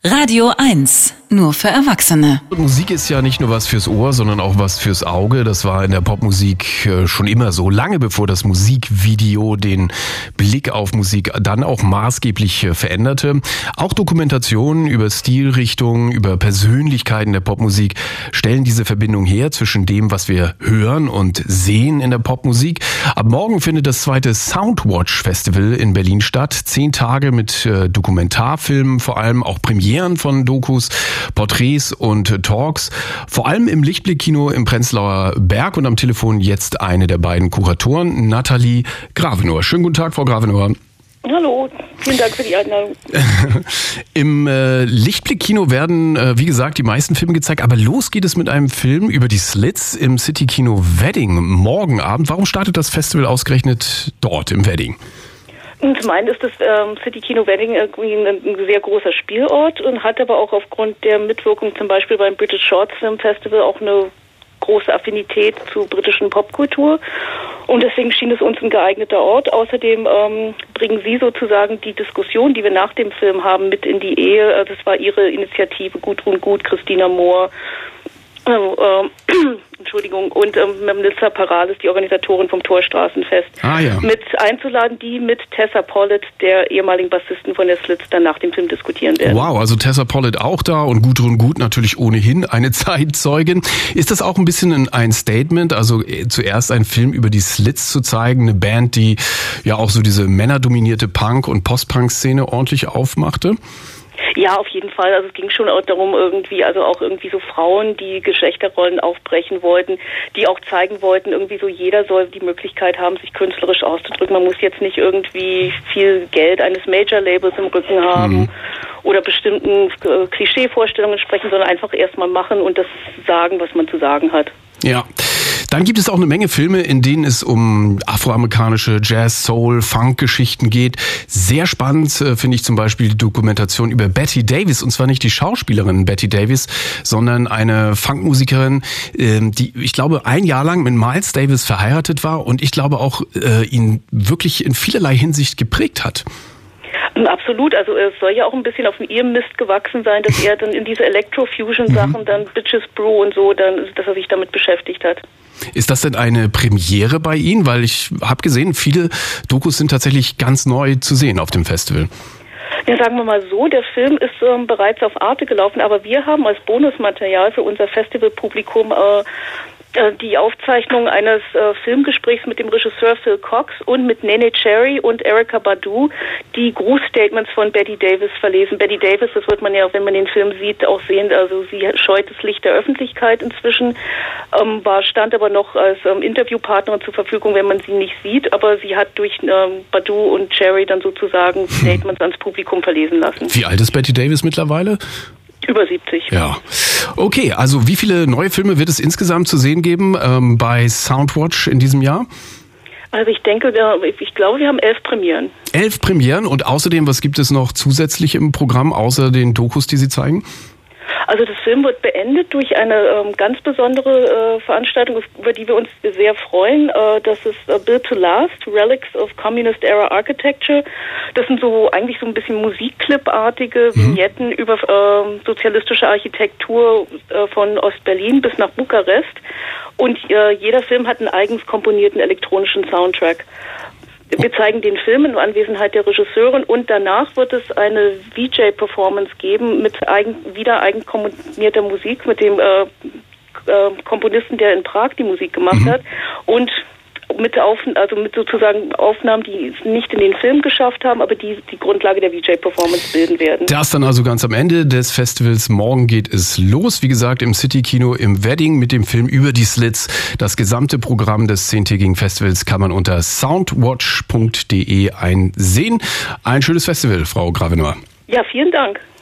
Radio 1, nur für Erwachsene. Musik ist ja nicht nur was fürs Ohr, sondern auch was fürs Auge. Das war in der Popmusik schon immer so. Lange bevor das Musikvideo den Blick auf Musik dann auch maßgeblich veränderte. Auch Dokumentationen über Stilrichtungen, über Persönlichkeiten der Popmusik stellen diese Verbindung her zwischen dem, was wir hören und sehen in der Popmusik. Ab morgen findet das zweite Soundwatch Festival in Berlin statt. 10 Tage mit Dokumentarfilmen, vor allem auch Premieren von Dokus, Porträts und Talks. Vor allem im Lichtblick-Kino im Prenzlauer Berg und am Telefon jetzt eine der beiden Kuratoren, Nathalie Gravenohr. Schönen guten Tag, Frau Gravenohr. Hallo, vielen Dank für die Einladung. Im Lichtblick-Kino werden, wie gesagt, die meisten Filme gezeigt, aber los geht es mit einem Film über die Slits im City-Kino Wedding morgen Abend. Warum startet das Festival ausgerechnet dort im Wedding? Zum einen ist das City Kino Wedding irgendwie ein sehr großer Spielort und hat aber auch aufgrund der Mitwirkung zum Beispiel beim British Short Film Festival auch eine große Affinität zur britischen Popkultur. Und deswegen schien es uns ein geeigneter Ort. Außerdem bringen Sie sozusagen die Diskussion, die wir nach dem Film haben, mit in die Ehe. Das war Ihre Initiative, Gudrun Gut, Christina Mohr, Entschuldigung, und Melissa Paralis, die Organisatorin vom Torstraßenfest, mit einzuladen, die mit Tessa Pollitt, der ehemaligen Bassisten von der Slits, dann nach dem Film diskutieren werden. Wow, also Tessa Pollitt auch da und Gudrun Gut natürlich ohnehin eine Zeitzeugin. Ist das auch ein bisschen ein Statement, also zuerst einen Film über die Slits zu zeigen, eine Band, die ja auch so diese männerdominierte Punk- und Post-Punk-Szene ordentlich aufmachte? Ja, auf jeden Fall. Also es ging schon auch darum, auch so Frauen, die Geschlechterrollen aufbrechen wollten, die auch zeigen wollten, jeder soll die Möglichkeit haben, sich künstlerisch auszudrücken. Man muss jetzt nicht irgendwie viel Geld eines Major-Labels im Rücken haben oder bestimmten Klischeevorstellungen sprechen, sondern einfach erstmal machen und das sagen, was man zu sagen hat. Ja. Dann gibt es auch eine Menge Filme, in denen es um afroamerikanische Jazz-, Soul-, Funk-Geschichten geht. Sehr spannend finde ich zum Beispiel die Dokumentation über Betty Davis. Und zwar nicht die Schauspielerin Betty Davis, sondern eine Funkmusikerin, die, ich glaube, ein Jahr lang mit Miles Davis verheiratet war und ich glaube auch ihn wirklich in vielerlei Hinsicht geprägt hat. Absolut, also es soll ja auch ein bisschen auf ihrem Mist gewachsen sein, dass er dann in diese Electro-Fusion-Sachen, dann Bitches Brew und so, dass er sich damit beschäftigt hat. Ist das denn eine Premiere bei Ihnen? Weil ich habe gesehen, viele Dokus sind tatsächlich ganz neu zu sehen auf dem Festival. Ja, sagen wir mal so, der Film ist bereits auf Arte gelaufen, aber wir haben als Bonusmaterial für unser Festivalpublikum die Aufzeichnung eines Filmgesprächs mit dem Regisseur Phil Cox und mit Nene Cherry und Erykah Badu, die Grußstatements von Betty Davis verlesen. Betty Davis, das wird man ja, wenn man den Film sieht, auch sehen, also sie scheut das Licht der Öffentlichkeit inzwischen, stand aber noch als Interviewpartnerin zur Verfügung, wenn man sie nicht sieht, aber sie hat durch Badu und Cherry dann sozusagen Statements ans Publikum verlesen lassen. Wie alt ist Betty Davis mittlerweile? Über 70. Ja. Okay, also wie viele neue Filme wird es insgesamt zu sehen geben bei Soundwatch in diesem Jahr? Also ich glaube, wir haben 11 Premieren. 11 Premieren und außerdem, was gibt es noch zusätzlich im Programm, außer den Dokus, die Sie zeigen? Also das Film wird beendet durch eine ganz besondere Veranstaltung, über die wir uns sehr freuen. Das ist Built to Last, Relics of Communist Era Architecture. Das sind eigentlich so ein bisschen Musikclip-artige Vignetten über sozialistische Architektur von Ostberlin bis nach Bukarest. Und jeder Film hat einen eigens komponierten elektronischen Soundtrack. Wir zeigen den Film in Anwesenheit der Regisseurin und danach wird es eine VJ-Performance geben mit eigen komponierter Musik, mit dem Komponisten, der in Prag die Musik gemacht hat und mit sozusagen Aufnahmen, die es nicht in den Film geschafft haben, aber die Grundlage der VJ-Performance bilden werden. Das dann also ganz am Ende des Festivals. Morgen geht es los, wie gesagt, im City-Kino im Wedding mit dem Film über die Slits. Das gesamte Programm des 10-tägigen Festivals kann man unter soundwatch.de einsehen. Ein schönes Festival, Frau Gravenohr. Ja, vielen Dank.